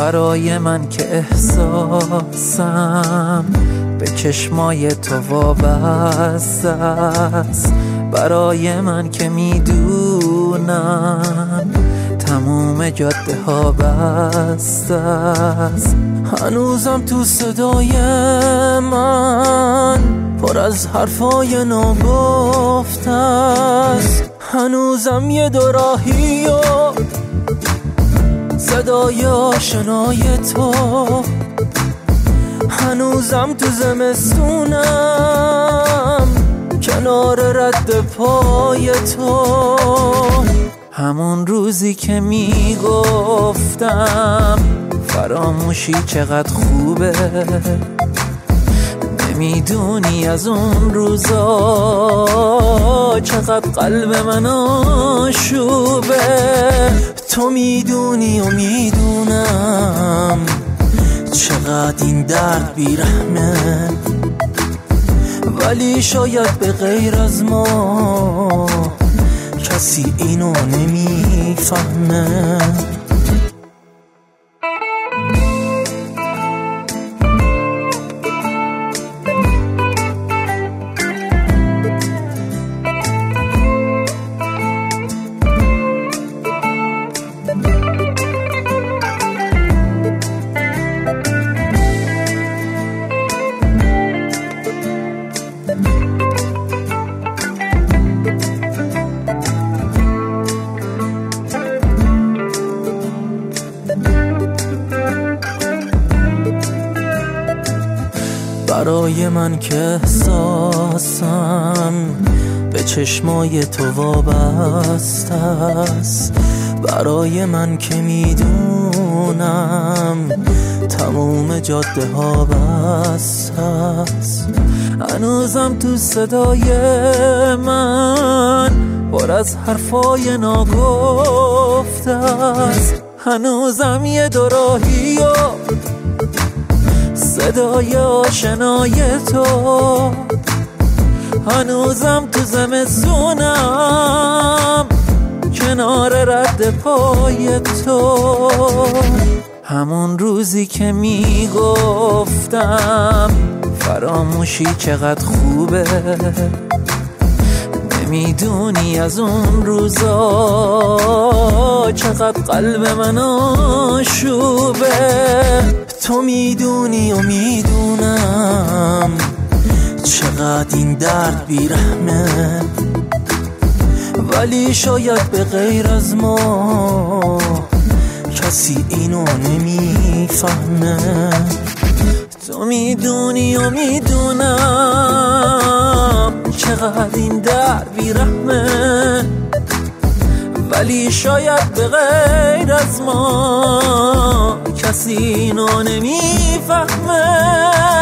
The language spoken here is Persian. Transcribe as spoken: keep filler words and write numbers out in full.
برای من که احساسم به چشمای تو وابسته است، برای من که میدونم تموم جاده ها بسته است. هنوزم تو صدای من پر از حرفای ناگفته است، هنوزم یه دو راهی و صدای آشنای تو، هنوزم تو زمستونم کنار رد پای تو. همون روزی که میگفتم فراموشی چقدر خوبه، نمیدونی از اون روزا چقدر قلب من آشوبه. تو میدونی و میدونم چقدر این درد بیرحمه، ولی شاید به غیر از ما کسی اینو نمیفهمه. برای من که احساسم به چشمای تو وابسته است، برای من که میدونم تموم جاده ها بسته است، هنوزم تو صدای من پر از حرفای ناگفته است، هنوزم یه دو راهی و صدای آشنای تو، هنوزم تو زمستونم کنار رد پای تو. همون روزی که میگفتم فراموشی چقدر خوبه، نمیدونی از اون روزا چقدر قلب من آشوبه. تو میدونی و میدونم چقدر این درد بیرحمه، ولی شاید به غیر از ما کسی اینو نمیفهمه. تو میدونی و میدونم چقدر این درد بیرحمه، ولی شاید به غیر از ما کسی اینو نمیفهمه.